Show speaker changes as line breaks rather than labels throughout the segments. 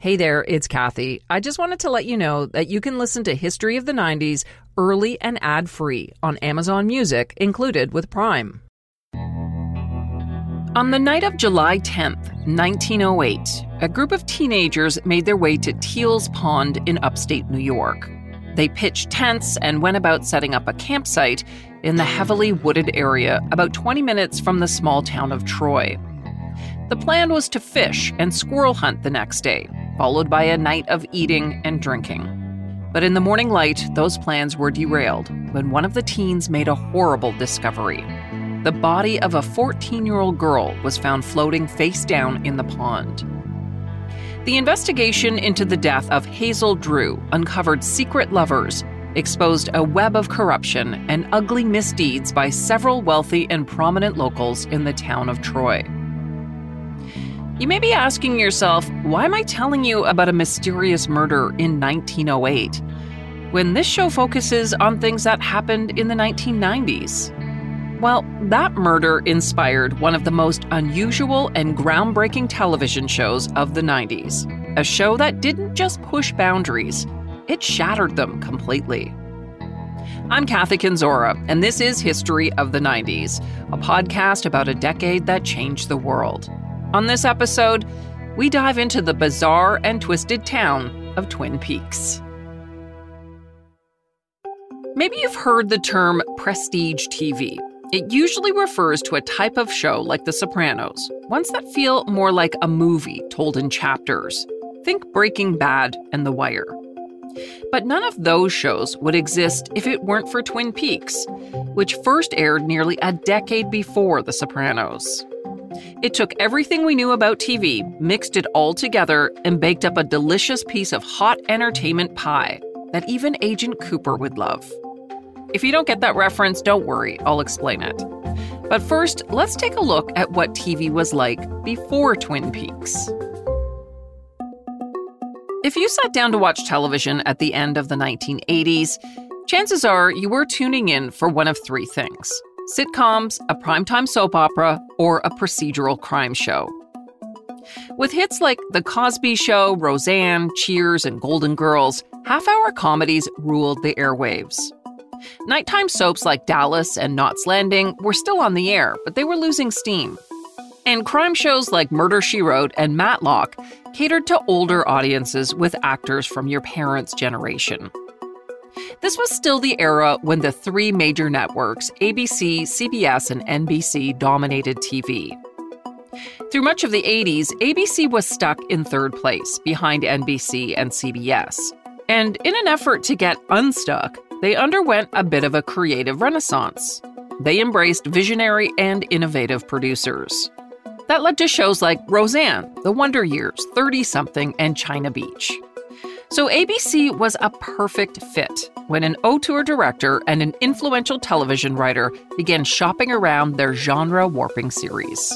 Hey there, it's Kathy. I just wanted to let you know that you can listen to History of the 90s early and ad-free on Amazon Music, included with Prime. On the night of July 10th, 1908, a group of teenagers made their way to Teal's Pond in upstate New York. They pitched tents and went about setting up a campsite in the heavily wooded area about 20 minutes from the small town of Troy. The plan was to fish and squirrel hunt the next day, followed by a night of eating and drinking. But in the morning light, those plans were derailed when one of the teens made a horrible discovery. The body of a 14-year-old girl was found floating face down in the pond. The investigation into the death of Hazel Drew uncovered secret lovers, exposed a web of corruption and ugly misdeeds by several wealthy and prominent locals in the town of Troy. You may be asking yourself, why am I telling you about a mysterious murder in 1908 when this show focuses on things that happened in the 1990s? Well, that murder inspired one of the most unusual and groundbreaking television shows of the 90s, a show that didn't just push boundaries, it shattered them completely. I'm Kathy Kenzora, and this is History of the 90s, a podcast about a decade that changed the world. On this episode, we dive into the bizarre and twisted town of Twin Peaks. Maybe you've heard the term prestige TV. It usually refers to a type of show like The Sopranos, ones that feel more like a movie told in chapters. Think Breaking Bad and The Wire. But none of those shows would exist if it weren't for Twin Peaks, which first aired nearly a decade before The Sopranos. It took everything we knew about TV, mixed it all together, and baked up a delicious piece of hot entertainment pie that even Agent Cooper would love. If you don't get that reference, don't worry, I'll explain it. But first, let's take a look at what TV was like before Twin Peaks. If you sat down to watch television at the end of the 1980s, chances are you were tuning in for one of three things: sitcoms, a primetime soap opera, or a procedural crime show. With hits like The Cosby Show, Roseanne, Cheers, and Golden Girls, half-hour comedies ruled the airwaves. Nighttime soaps like Dallas and Knots Landing were still on the air, but they were losing steam. And crime shows like Murder, She Wrote and Matlock catered to older audiences with actors from your parents' generation. This was still the era when the three major networks, ABC, CBS, and NBC, dominated TV. Through much of the 80s, ABC was stuck in third place, behind NBC and CBS. And in an effort to get unstuck, they underwent a bit of a creative renaissance. They embraced visionary and innovative producers. That led to shows like Roseanne, The Wonder Years, 30-something, and China Beach. So ABC was a perfect fit when an auteur director and an influential television writer began shopping around their genre-warping series.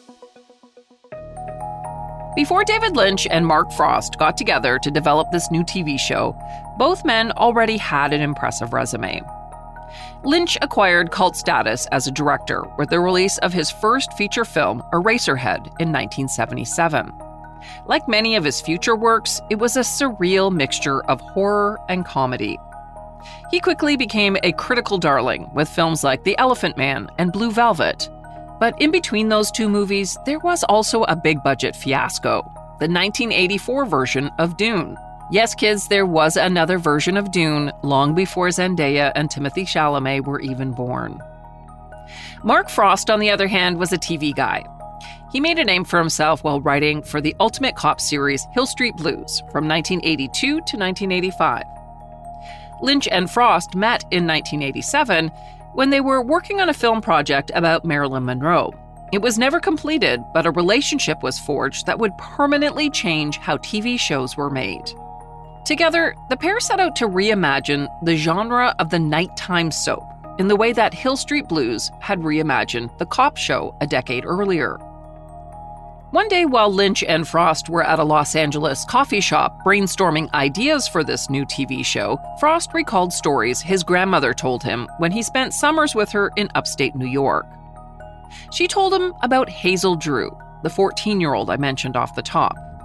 Before David Lynch and Mark Frost got together to develop this new TV show, both men already had an impressive resume. Lynch acquired cult status as a director with the release of his first feature film, Eraserhead, in 1977. Like many of his future works, it was a surreal mixture of horror and comedy. He quickly became a critical darling with films like The Elephant Man and Blue Velvet. But in between those two movies, there was also a big-budget fiasco, the 1984 version of Dune. Yes, kids, there was another version of Dune long before Zendaya and Timothée Chalamet were even born. Mark Frost, on the other hand, was a TV guy. He made a name for himself while writing for the Ultimate Cop series Hill Street Blues from 1982 to 1985. Lynch and Frost met in 1987 when they were working on a film project about Marilyn Monroe. It was never completed, but a relationship was forged that would permanently change how TV shows were made. Together, the pair set out to reimagine the genre of the nighttime soap in the way that Hill Street Blues had reimagined the cop show a decade earlier. One day while Lynch and Frost were at a Los Angeles coffee shop brainstorming ideas for this new TV show, Frost recalled stories his grandmother told him when he spent summers with her in upstate New York. She told him about Hazel Drew, the 14-year-old I mentioned off the top,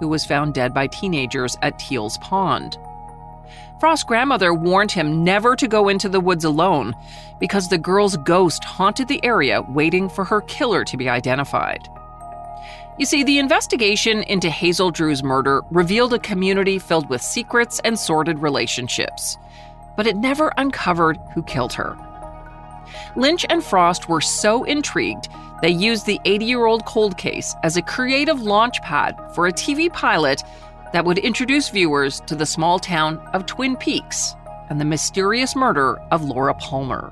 who was found dead by teenagers at Teal's Pond. Frost's grandmother warned him never to go into the woods alone because the girl's ghost haunted the area waiting for her killer to be identified. You see, the investigation into Hazel Drew's murder revealed a community filled with secrets and sordid relationships, but it never uncovered who killed her. Lynch and Frost were so intrigued, they used the 80-year-old cold case as a creative launchpad for a TV pilot that would introduce viewers to the small town of Twin Peaks and the mysterious murder of Laura Palmer.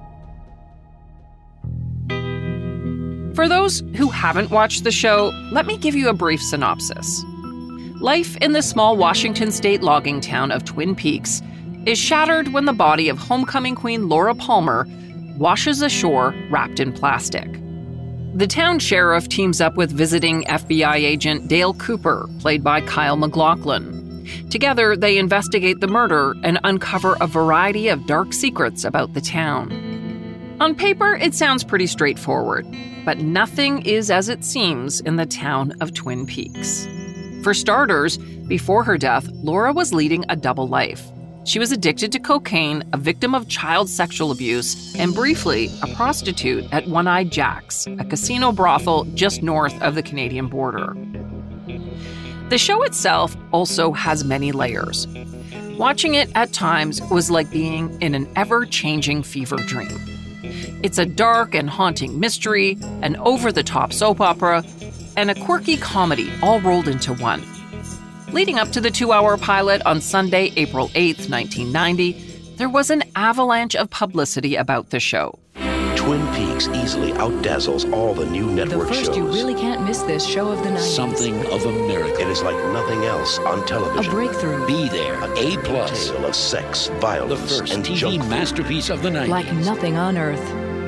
For those who haven't watched the show, let me give you a brief synopsis. Life in the small Washington state logging town of Twin Peaks is shattered when the body of homecoming queen Laura Palmer washes ashore wrapped in plastic. The town sheriff teams up with visiting FBI agent Dale Cooper, played by Kyle MacLachlan. Together, they investigate the murder and uncover a variety of dark secrets about the town. On paper, it sounds pretty straightforward, but nothing is as it seems in the town of Twin Peaks. For starters, before her death, Laura was leading a double life. She was addicted to cocaine, a victim of child sexual abuse, and briefly, a prostitute at One-Eyed Jack's, a casino brothel just north of the Canadian border. The show itself also has many layers. Watching it at times was like being in an ever-changing fever dream. It's a dark and haunting mystery, an over-the-top soap opera, and a quirky comedy all rolled into one. Leading up to the 2-hour pilot on Sunday, April 8th, 1990, there was an avalanche of publicity about the show.
Twin Peaks easily outdazzles all the new network shows.
The first, you really can't miss this show of the 90s.
Something of a miracle.
It is like nothing else on television.
A breakthrough.
Be there. A+.
Tale of sex, violence,
The first
and
TV
junk food.
masterpiece of the 90s.
Like nothing on earth.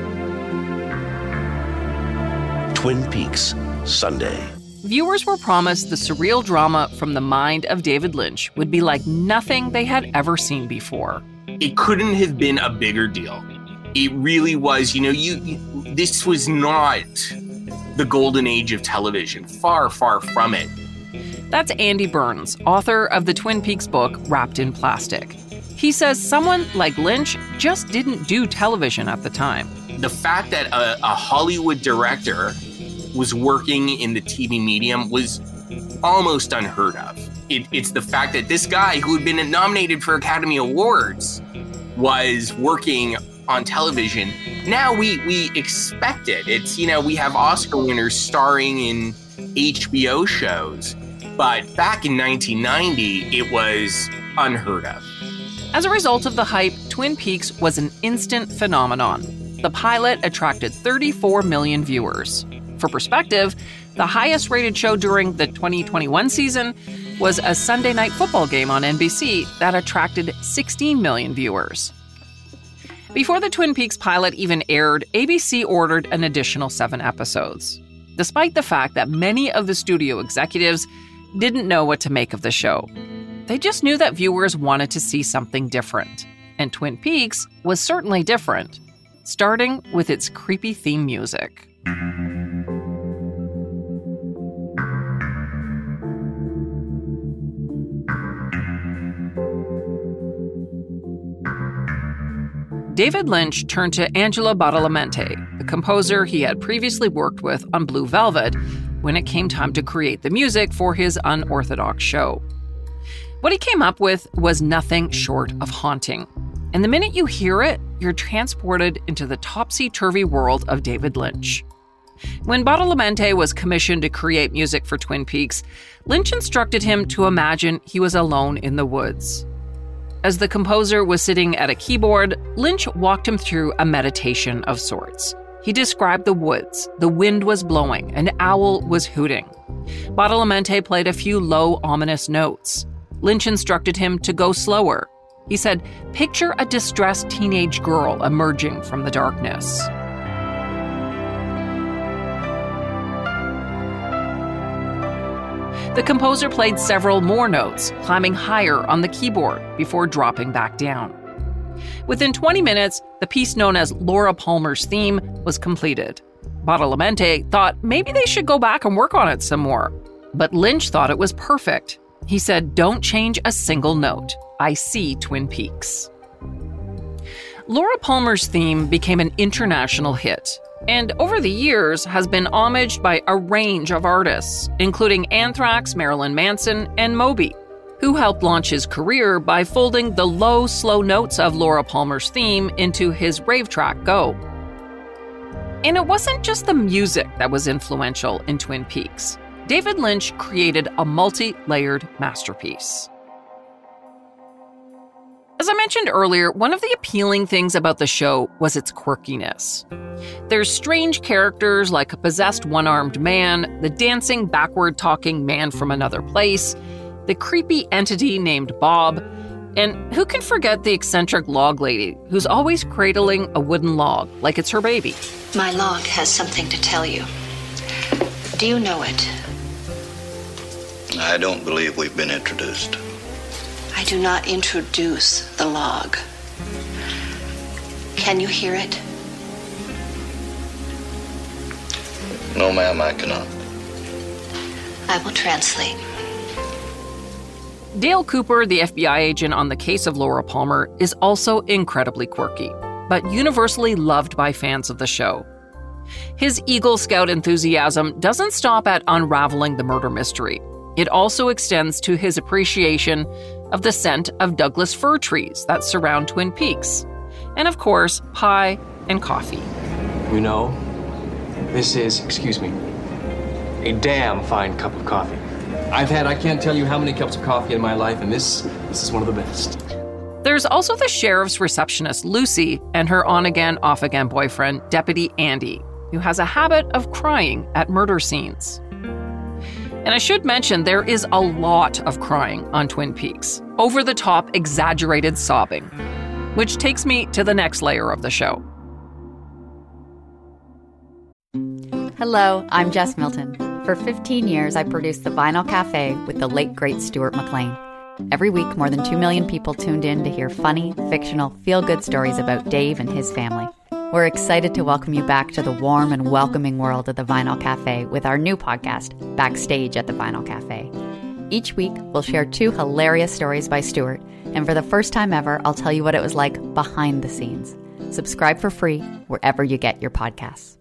Twin Peaks, Sunday.
Viewers were promised the surreal drama from the mind of David Lynch would be like nothing they had ever seen before.
It couldn't have been a bigger deal. It really was. This was not the golden age of television. Far, far from it.
That's Andy Burns, author of the Twin Peaks book, Wrapped in Plastic. He says someone like Lynch just didn't do television at the time.
The fact that a Hollywood director was working in the TV medium was almost unheard of. It's the fact that this guy who had been nominated for Academy Awards was working on television. Now we expect it. It's, we have Oscar winners starring in HBO shows, but back in 1990, it was unheard of.
As a result of the hype, Twin Peaks was an instant phenomenon. The pilot attracted 34 million viewers. For perspective, the highest rated show during the 2021 season was a Sunday night football game on NBC that attracted 16 million viewers. Before the Twin Peaks pilot even aired, ABC ordered an additional 7 episodes, despite the fact that many of the studio executives didn't know what to make of the show. They just knew that viewers wanted to see something different, and Twin Peaks was certainly different, starting with its creepy theme music. David Lynch turned to Angelo Badalamenti, the composer he had previously worked with on Blue Velvet, when it came time to create the music for his unorthodox show. What he came up with was nothing short of haunting. And the minute you hear it, you're transported into the topsy-turvy world of David Lynch. When Badalamenti was commissioned to create music for Twin Peaks, Lynch instructed him to imagine he was alone in the woods. As the composer was sitting at a keyboard, Lynch walked him through a meditation of sorts. He described the woods, the wind was blowing, an owl was hooting. Badalamenti played a few low, ominous notes. Lynch instructed him to go slower. He said, "Picture a distressed teenage girl emerging from the darkness." The composer played several more notes, climbing higher on the keyboard before dropping back down. Within 20 minutes, the piece known as Laura Palmer's theme was completed. Badalamenti thought maybe they should go back and work on it some more. But Lynch thought it was perfect. He said, "Don't change a single note. I see Twin Peaks." Laura Palmer's theme became an international hit, and over the years has been homaged by a range of artists, including Anthrax, Marilyn Manson, and Moby, who helped launch his career by folding the low, slow notes of Laura Palmer's theme into his rave track Go. And it wasn't just the music that was influential in Twin Peaks. David Lynch created a multi-layered masterpiece. As I mentioned earlier, one of the appealing things about the show was its quirkiness. There's strange characters like a possessed one-armed man, the dancing, backward-talking man from another place, the creepy entity named Bob, and who can forget the eccentric log lady who's always cradling a wooden log like it's her baby.
My log has something to tell you. Do you know it?
I don't believe we've been introduced.
I do not introduce the log. Can you hear it?
No, ma'am, I cannot.
I will translate.
Dale Cooper, the FBI agent on the case of Laura Palmer, is also incredibly quirky, but universally loved by fans of the show. His Eagle Scout enthusiasm doesn't stop at unraveling the murder mystery. It also extends to his appreciation of the scent of Douglas fir trees that surround Twin Peaks, and of course, pie and coffee.
You know, this is, excuse me, a damn fine cup of coffee. I've had, I can't tell you how many cups of coffee in my life, and this is one of the best.
There's also the sheriff's receptionist, Lucy, and her on-again, off-again boyfriend, Deputy Andy, who has a habit of crying at murder scenes. And I should mention there is a lot of crying on Twin Peaks, over-the-top, exaggerated sobbing, which takes me to the next layer of the show.
Hello, I'm Jess Milton. For 15 years, I produced The Vinyl Cafe with the late, great Stuart McLean. Every week, more than 2 million people tuned in to hear funny, fictional, feel-good stories about Dave and his family. We're excited to welcome you back to the warm and welcoming world of The Vinyl Cafe with our new podcast, Backstage at The Vinyl Cafe. Each week, we'll share 2 hilarious stories by Stuart, and for the first time ever, I'll tell you what it was like behind the scenes. Subscribe for free wherever you get your podcasts.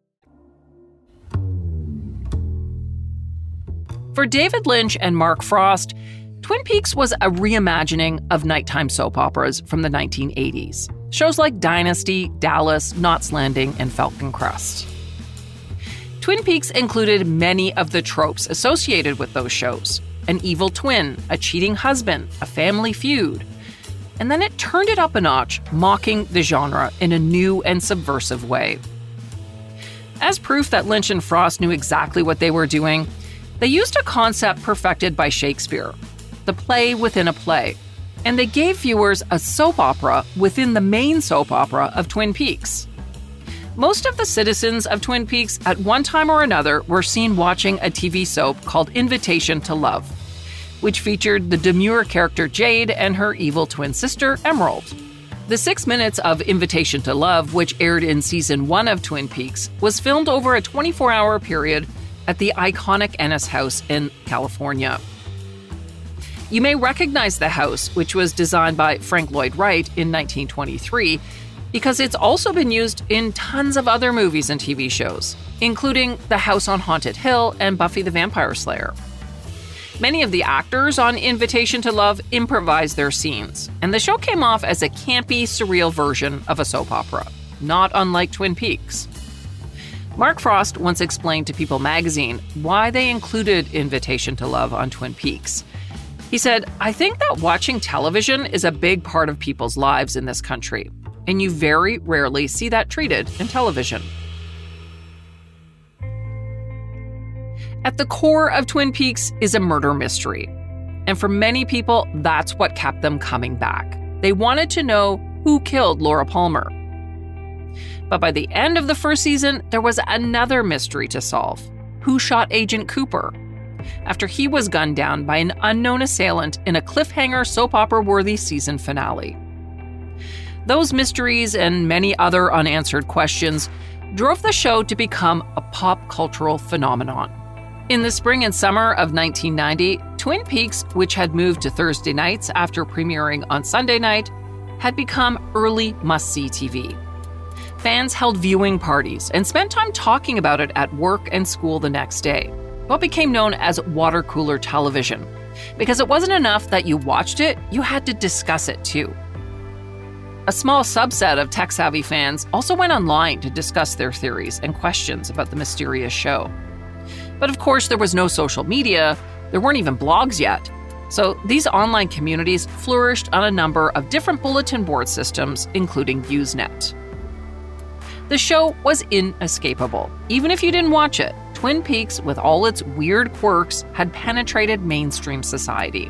For David Lynch and Mark Frost, Twin Peaks was a reimagining of nighttime soap operas from the 1980s. Shows like Dynasty, Dallas, Knots Landing, and Falcon Crest. Twin Peaks included many of the tropes associated with those shows. An evil twin, a cheating husband, a family feud. And then it turned it up a notch, mocking the genre in a new and subversive way. As proof that Lynch and Frost knew exactly what they were doing, they used a concept perfected by Shakespeare, the play within a play, and they gave viewers a soap opera within the main soap opera of Twin Peaks. Most of the citizens of Twin Peaks at one time or another were seen watching a TV soap called Invitation to Love, which featured the demure character Jade and her evil twin sister, Emerald. The 6 minutes of Invitation to Love, which aired in season 1 of Twin Peaks, was filmed over a 24-hour period at the iconic Ennis House in California. You may recognize the house, which was designed by Frank Lloyd Wright in 1923, because it's also been used in tons of other movies and TV shows, including The House on Haunted Hill and Buffy the Vampire Slayer. Many of the actors on Invitation to Love improvised their scenes, and the show came off as a campy, surreal version of a soap opera, not unlike Twin Peaks. Mark Frost once explained to People magazine why they included Invitation to Love on Twin Peaks. He said, "I think that watching television is a big part of people's lives in this country, and you very rarely see that treated in television." At the core of Twin Peaks is a murder mystery, and for many people, that's what kept them coming back. They wanted to know who killed Laura Palmer. But by the end of the first season, there was another mystery to solve. Who shot Agent Cooper? After he was gunned down by an unknown assailant in a cliffhanger soap opera-worthy season finale. Those mysteries and many other unanswered questions drove the show to become a pop cultural phenomenon. In the spring and summer of 1990, Twin Peaks, which had moved to Thursday nights after premiering on Sunday night, had become early must-see TV. Fans held viewing parties and spent time talking about it at work and school the next day, what became known as water cooler television. Because it wasn't enough that you watched it, you had to discuss it too. A small subset of tech-savvy fans also went online to discuss their theories and questions about the mysterious show. But of course, there was no social media, there weren't even blogs yet. So these online communities flourished on a number of different bulletin board systems, including Usenet. The show was inescapable. Even if you didn't watch it, Twin Peaks, with all its weird quirks, had penetrated mainstream society.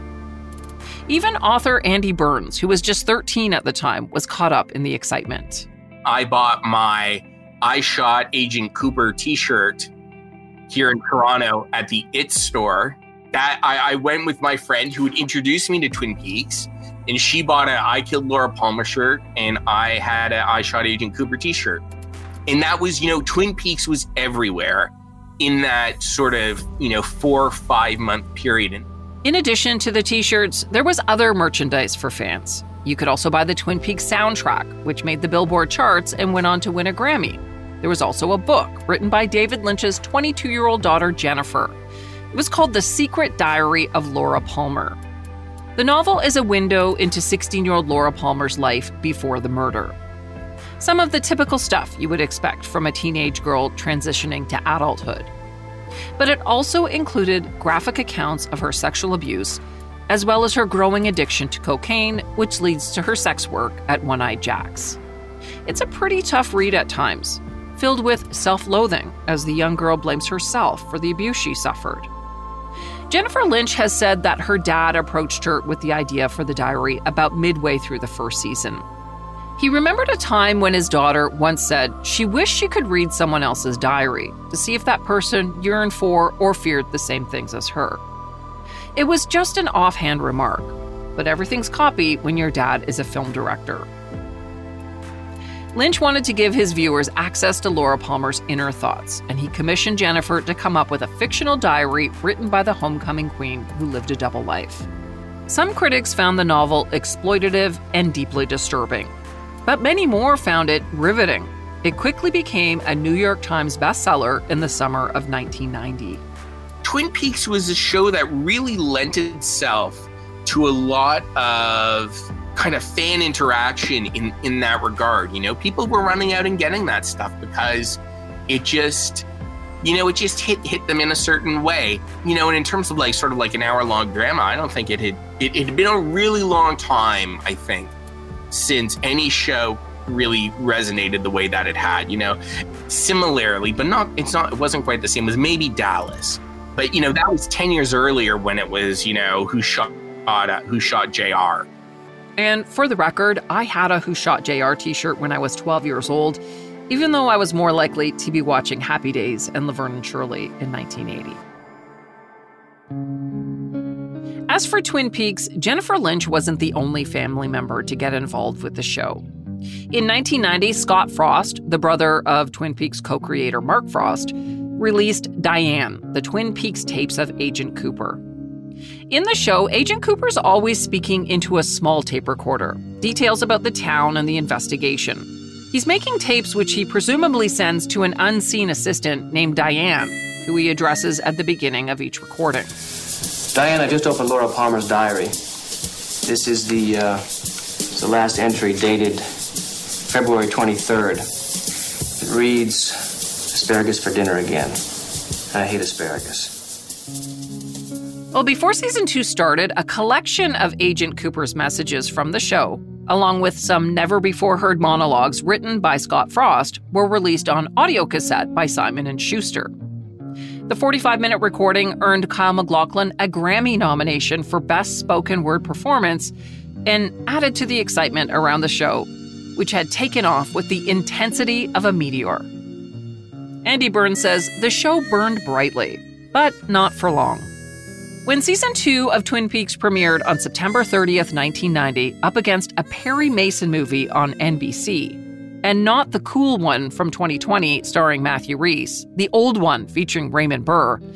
Even author Andy Burns, who was just 13 at the time, was caught up in the excitement.
I bought my I Shot Agent Cooper t-shirt here in Toronto at the It store. That I went with my friend who had introduced me to Twin Peaks, and she bought a I Killed Laura Palmer shirt, and I had a I Shot Agent Cooper t-shirt. And that was, Twin Peaks was everywhere in that sort of, 4 or 5 month period.
In addition to the t-shirts, there was other merchandise for fans. You could also buy the Twin Peaks soundtrack, which made the Billboard charts and went on to win a Grammy. There was also a book written by David Lynch's 22-year-old daughter, Jennifer. It was called The Secret Diary of Laura Palmer. The novel is a window into 16-year-old Laura Palmer's life before the murder. Some of the typical stuff you would expect from a teenage girl transitioning to adulthood. But it also included graphic accounts of her sexual abuse, as well as her growing addiction to cocaine, which leads to her sex work at One-Eyed Jack's. It's a pretty tough read at times, filled with self-loathing as the young girl blames herself for the abuse she suffered. Jennifer Lynch has said that her dad approached her with the idea for the diary about midway through the first season. He remembered a time when his daughter once said she wished she could read someone else's diary to see if that person yearned for or feared the same things as her. It was just an offhand remark, but everything's copy when your dad is a film director. Lynch wanted to give his viewers access to Laura Palmer's inner thoughts, and he commissioned Jennifer to come up with a fictional diary written by the homecoming queen who lived a double life. Some critics found the novel exploitative and deeply disturbing, but many more found it riveting. It quickly became a New York Times bestseller in the summer of 1990.
Twin Peaks was a show that really lent itself to a lot of kind of fan interaction in that regard. People were running out and getting that stuff because it just, it just hit them in a certain way. And in terms of sort of an hour-long drama, I don't think it had been a really long time, I think, since any show really resonated the way that it had, Similarly, but it wasn't quite the same, as maybe Dallas. But, that was 10 years earlier when it was, Who Shot JR.
And for the record, I had a Who Shot JR t-shirt when I was 12 years old, even though I was more likely to be watching Happy Days and Laverne and Shirley in 1980. As for Twin Peaks, Jennifer Lynch wasn't the only family member to get involved with the show. In 1990, Scott Frost, the brother of Twin Peaks co-creator Mark Frost, released Diane, the Twin Peaks tapes of Agent Cooper. In the show, Agent Cooper's always speaking into a small tape recorder, details about the town and the investigation. He's making tapes which he presumably sends to an unseen assistant named Diane, who he addresses at the beginning of each recording.
Diane, I just opened Laura Palmer's diary. This is the last entry dated February 23rd. It reads, "Asparagus for dinner again. I hate asparagus."
Well, before season 2 started, a collection of Agent Cooper's messages from the show, along with some never-before-heard monologues written by Scott Frost, were released on audio cassette by Simon & Schuster. The 45-minute recording earned Kyle MacLachlan a Grammy nomination for Best Spoken Word Performance and added to the excitement around the show, which had taken off with the intensity of a meteor. Andy Burns says the show burned brightly, but not for long. When season 2 of Twin Peaks premiered on September 30th, 1990, up against a Perry Mason movie on NBC, and not the cool one from 2020 starring Matthew Rhys, the old one featuring Raymond Burr,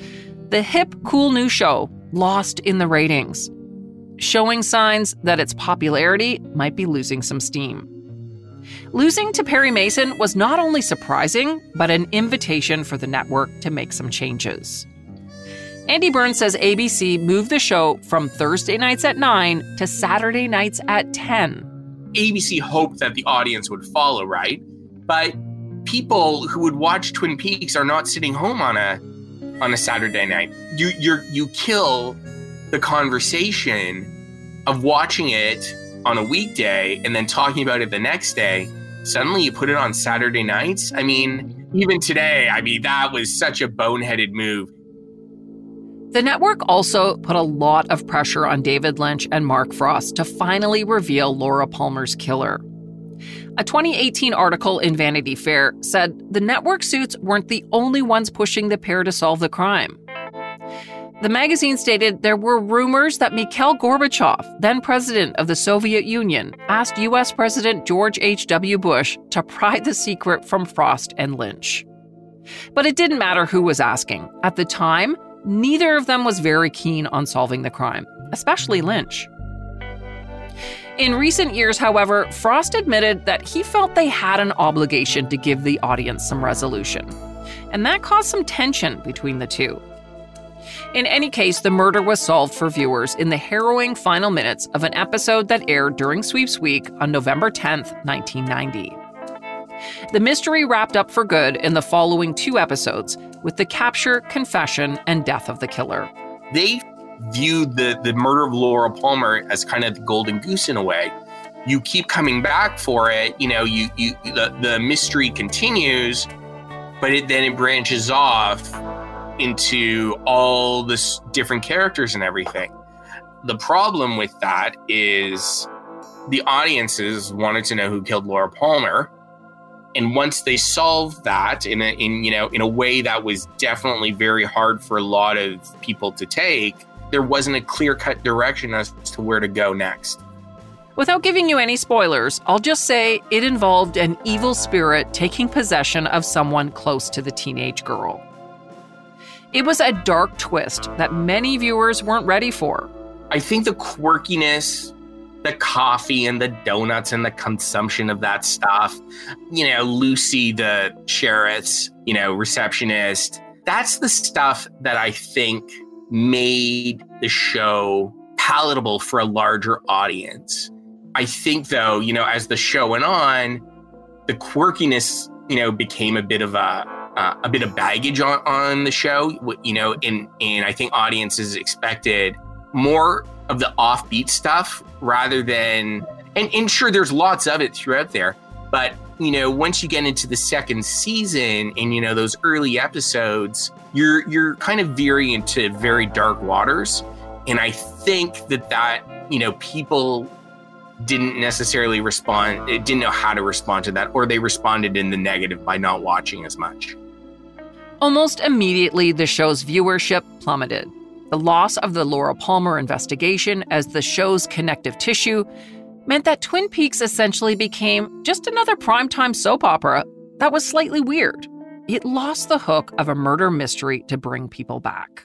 the hip, cool new show lost in the ratings, showing signs that its popularity might be losing some steam. Losing to Perry Mason was not only surprising, but an invitation for the network to make some changes. Andy Burns says ABC moved the show from Thursday nights at 9 to Saturday nights at 10.
ABC hoped that the audience would follow, right? But people who would watch Twin Peaks are not sitting home on a Saturday night. You kill the conversation of watching it on a weekday and then talking about it the next day. Suddenly you put it on Saturday nights. I mean, even today, that was such a boneheaded move.
The network also put a lot of pressure on David Lynch and Mark Frost to finally reveal Laura Palmer's killer. A 2018 article in Vanity Fair said the network suits weren't the only ones pushing the pair to solve the crime. The magazine stated there were rumors that Mikhail Gorbachev, then president of the Soviet Union, asked U.S. President George H.W. Bush to pry the secret from Frost and Lynch. But it didn't matter who was asking. At the time, neither of them was very keen on solving the crime, especially Lynch. In recent years, however, Frost admitted that he felt they had an obligation to give the audience some resolution. And that caused some tension between the two. In any case, the murder was solved for viewers in the harrowing final minutes of an episode that aired during Sweeps Week on November 10th, 1990. The mystery wrapped up for good in the following 2 episodes, with the capture, confession, and death of the killer.
They viewed the murder of Laura Palmer as kind of the golden goose in a way. You keep coming back for it, the mystery continues, but then it branches off into all this different characters and everything. The problem with that is the audiences wanted to know who killed Laura Palmer. And once they solved that in a way that was definitely very hard for a lot of people to take, there wasn't a clear-cut direction as to where to go next.
Without giving you any spoilers, I'll just say it involved an evil spirit taking possession of someone close to the teenage girl. It was a dark twist that many viewers weren't ready for.
I think the quirkiness, the coffee and the donuts and the consumption of that stuff, Lucy, the sheriff's, receptionist, that's the stuff that I think made the show palatable for a larger audience. I think, though, as the show went on, the quirkiness, became a bit of baggage on the show, and I think audiences expected more of the offbeat stuff rather than, and sure, there's lots of it throughout there, but once you get into the second season and those early episodes, you're kind of veering into very dark waters, and I think that people didn't necessarily respond, didn't know how to respond to that, or they responded in the negative by not watching as much.
Almost immediately, the show's viewership plummeted. The loss of the Laura Palmer investigation as the show's connective tissue meant that Twin Peaks essentially became just another primetime soap opera that was slightly weird. It lost the hook of a murder mystery to bring people back.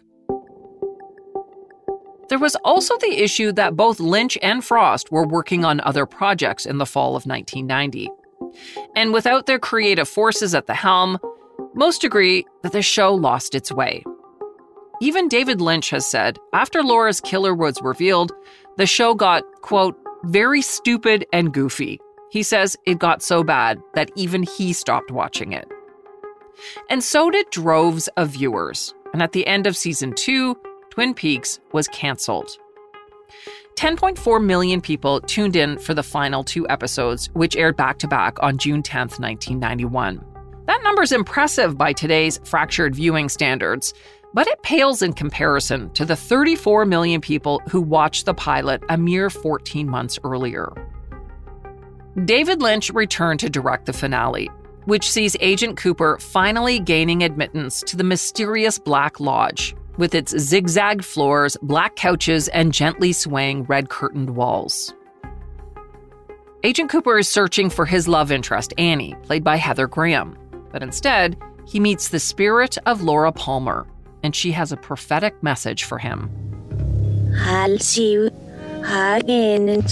There was also the issue that both Lynch and Frost were working on other projects in the fall of 1990. And without their creative forces at the helm, most agree that the show lost its way. Even David Lynch has said, after Laura's killer was revealed, the show got, quote, very stupid and goofy. He says it got so bad that even he stopped watching it. And so did droves of viewers. And at the end of season 2, Twin Peaks was canceled. 10.4 million people tuned in for the final 2 episodes, which aired back-to-back on June 10th, 1991. That number's impressive by today's fractured viewing standards, but it pales in comparison to the 34 million people who watched the pilot a mere 14 months earlier. David Lynch returned to direct the finale, which sees Agent Cooper finally gaining admittance to the mysterious Black Lodge, with its zigzagged floors, black couches, and gently swaying red-curtained walls. Agent Cooper is searching for his love interest, Annie, played by Heather Graham. But instead, he meets the spirit of Laura Palmer, and she has a prophetic message for him.
I'll see you again in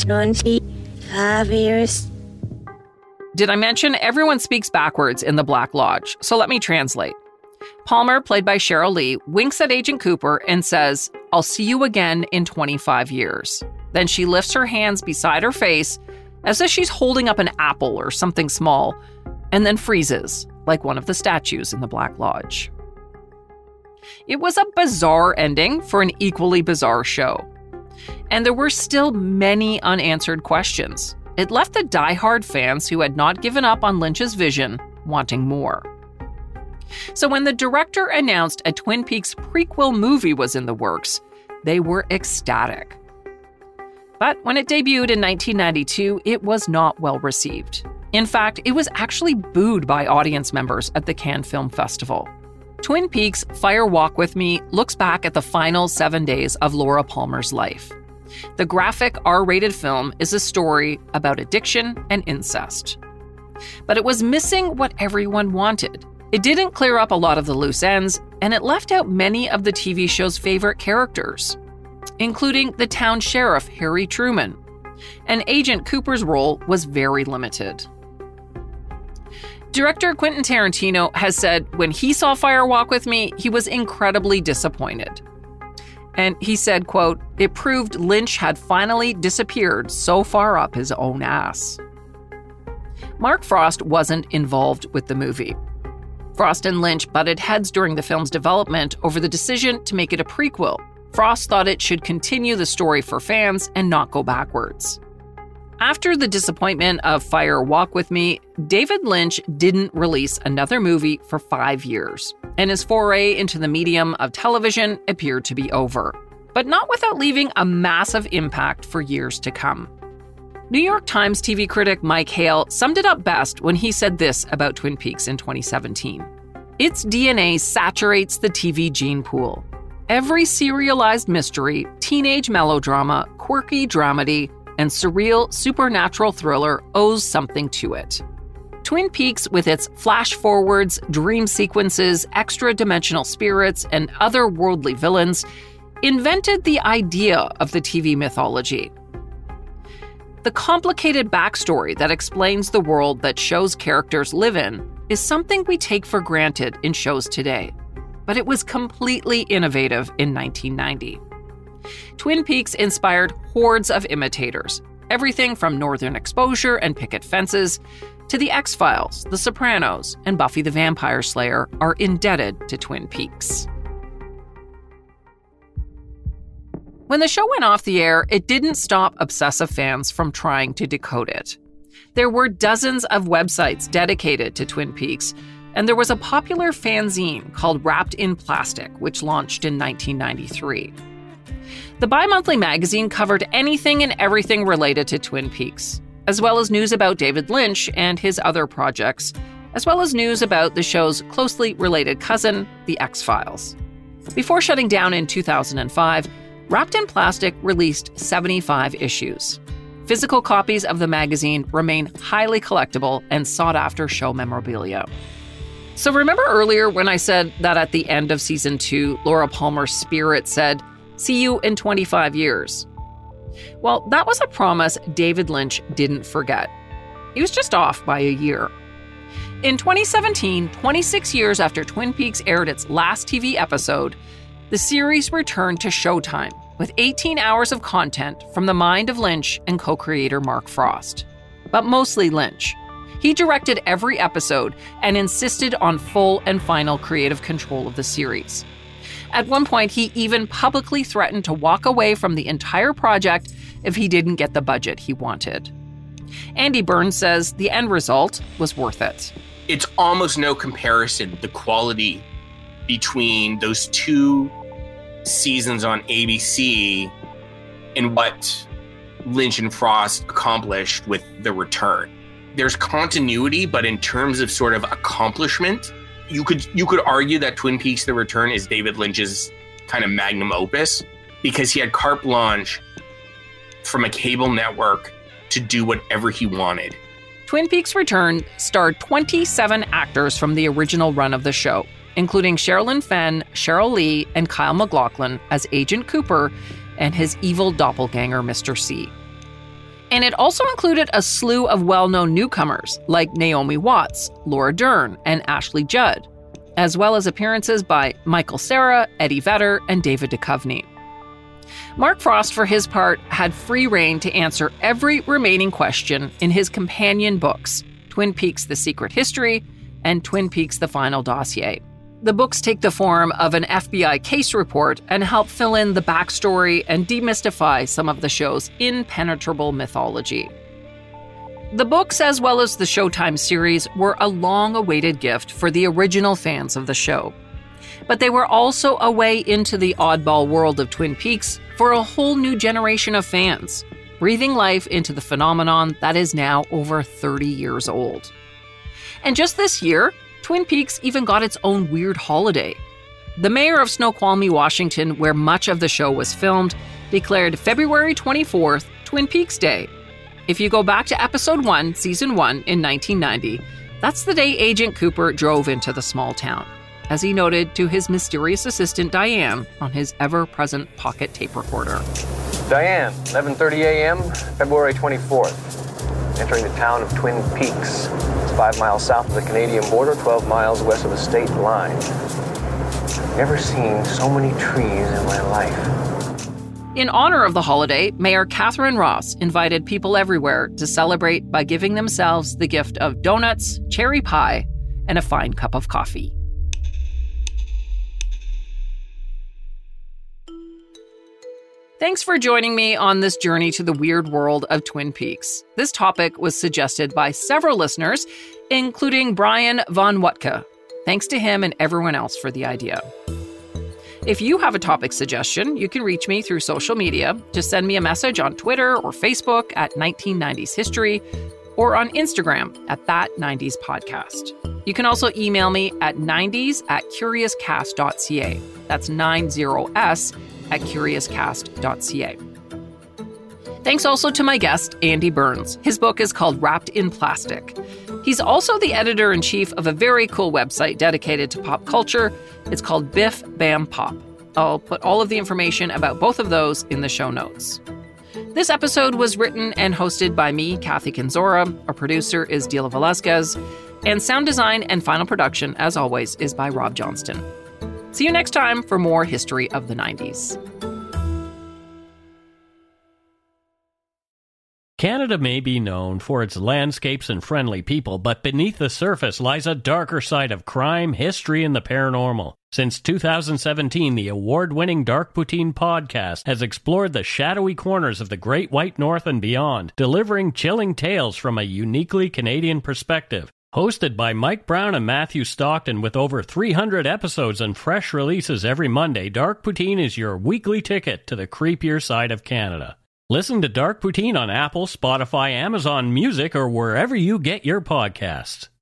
25 years.
Did I mention everyone speaks backwards in the Black Lodge? So let me translate. Palmer, played by Cheryl Lee, winks at Agent Cooper and says, "I'll see you again in 25 years. Then she lifts her hands beside her face as if she's holding up an apple or something small, and then freezes like one of the statues in the Black Lodge. It was a bizarre ending for an equally bizarre show. And there were still many unanswered questions. It left the diehard fans who had not given up on Lynch's vision wanting more. So when the director announced a Twin Peaks prequel movie was in the works, they were ecstatic. But when it debuted in 1992, it was not well received. In fact, it was actually booed by audience members at the Cannes Film Festival. Twin Peaks Fire Walk With Me looks back at the final 7 days of Laura Palmer's life. The graphic R-rated film is a story about addiction and incest. But it was missing what everyone wanted. It didn't clear up a lot of the loose ends, and it left out many of the TV show's favorite characters, including the town sheriff, Harry Truman. And Agent Cooper's role was very limited. Director Quentin Tarantino has said when he saw Fire Walk With Me, he was incredibly disappointed. And he said, quote, "It proved Lynch had finally disappeared so far up his own ass." Mark Frost wasn't involved with the movie. Frost and Lynch butted heads during the film's development over the decision to make it a prequel. Frost thought it should continue the story for fans and not go backwards. After the disappointment of Fire Walk With Me, David Lynch didn't release another movie for 5 years, and his foray into the medium of television appeared to be over, but not without leaving a massive impact for years to come. New York Times TV critic Mike Hale summed it up best when he said this about Twin Peaks in 2017. "Its DNA saturates the TV gene pool. Every serialized mystery, teenage melodrama, quirky dramedy, and surreal supernatural thriller owes something to it. Twin Peaks, with its flash forwards, dream sequences, extra-dimensional spirits, and otherworldly villains, invented the idea of the TV mythology. The complicated backstory that explains the world that show's characters live in is something we take for granted in shows today. But it was completely innovative in 1990. Twin Peaks inspired hordes of imitators, everything from Northern Exposure and Picket Fences to The X-Files, The Sopranos, and Buffy the Vampire Slayer are indebted to Twin Peaks." When the show went off the air, it didn't stop obsessive fans from trying to decode it. There were dozens of websites dedicated to Twin Peaks, and there was a popular fanzine called Wrapped in Plastic, which launched in 1993. The bi-monthly magazine covered anything and everything related to Twin Peaks, as well as news about David Lynch and his other projects, as well as news about the show's closely related cousin, The X-Files. Before shutting down in 2005, Wrapped in Plastic released 75 issues. Physical copies of the magazine remain highly collectible and sought-after show memorabilia. So remember earlier when I said that at the end of season 2, Laura Palmer's spirit said, "See you in 25 years." Well, that was a promise David Lynch didn't forget. He was just off by a year. In 2017, 26 years after Twin Peaks aired its last TV episode, the series returned to Showtime with 18 hours of content from the mind of Lynch and co-creator Mark Frost. But mostly Lynch. He directed every episode and insisted on full and final creative control of the series. At one point, he even publicly threatened to walk away from the entire project if he didn't get the budget he wanted. Andy Burns says the end result was worth it.
It's almost no comparison, the quality between those 2 seasons on ABC and what Lynch and Frost accomplished with The Return. There's continuity, but in terms of sort of accomplishment, you could argue that Twin Peaks: The Return is David Lynch's kind of magnum opus because he had carte blanche from a cable network to do whatever he wanted.
Twin Peaks: Return starred 27 actors from the original run of the show, including Sherilyn Fenn, Cheryl Lee, and Kyle MacLachlan as Agent Cooper and his evil doppelganger, Mr. C. And it also included a slew of well-known newcomers like Naomi Watts, Laura Dern, and Ashley Judd, as well as appearances by Michael Cera, Eddie Vedder, and David Duchovny. Mark Frost, for his part, had free rein to answer every remaining question in his companion books, Twin Peaks: The Secret History and Twin Peaks: The Final Dossier. The books take the form of an FBI case report and help fill in the backstory and demystify some of the show's impenetrable mythology. The books, as well as the Showtime series, were a long-awaited gift for the original fans of the show. But they were also a way into the oddball world of Twin Peaks for a whole new generation of fans, breathing life into the phenomenon that is now over 30 years old. And just this year, Twin Peaks even got its own weird holiday. The mayor of Snoqualmie, Washington, where much of the show was filmed, declared February 24th Twin Peaks Day. If you go back to Episode 1, Season 1 in 1990, that's the day Agent Cooper drove into the small town, as he noted to his mysterious assistant Diane on his ever-present pocket tape recorder.
Diane, 11:30 a.m., February 24th. Entering the town of Twin Peaks. It's 5 miles south of the Canadian border, 12 miles west of the state line. I've never seen so many trees in my life.
In honor of the holiday, Mayor Catherine Ross invited people everywhere to celebrate by giving themselves the gift of donuts, cherry pie, and a fine cup of coffee. Thanks for joining me on this journey to the weird world of Twin Peaks. This topic was suggested by several listeners, including Brian Von Wutka. Thanks to him and everyone else for the idea. If you have a topic suggestion, you can reach me through social media. Just send me a message on Twitter or Facebook at 1990s History or on Instagram at That 90s Podcast. You can also email me at 90s@curiouscast.ca. That's 90s at curiouscast.ca. Thanks also to my guest, Andy Burns. His book is called Wrapped in Plastic. He's also the editor-in-chief of a very cool website dedicated to pop culture. It's called Biff Bam Pop. I'll put all of the information about both of those in the show notes. This episode was written and hosted by me, Kathy Kenzora. Our producer is Dila Velasquez. And sound design and final production, as always, is by Rob Johnston. See you next time for more History of the 90s.
Canada may be known for its landscapes and friendly people, but beneath the surface lies a darker side of crime, history, and the paranormal. Since 2017, the award-winning Dark Poutine podcast has explored the shadowy corners of the Great White North and beyond, delivering chilling tales from a uniquely Canadian perspective. Hosted by Mike Brown and Matthew Stockton with over 300 episodes and fresh releases every Monday, Dark Poutine is your weekly ticket to the creepier side of Canada. Listen to Dark Poutine on Apple, Spotify, Amazon Music, or wherever you get your podcasts.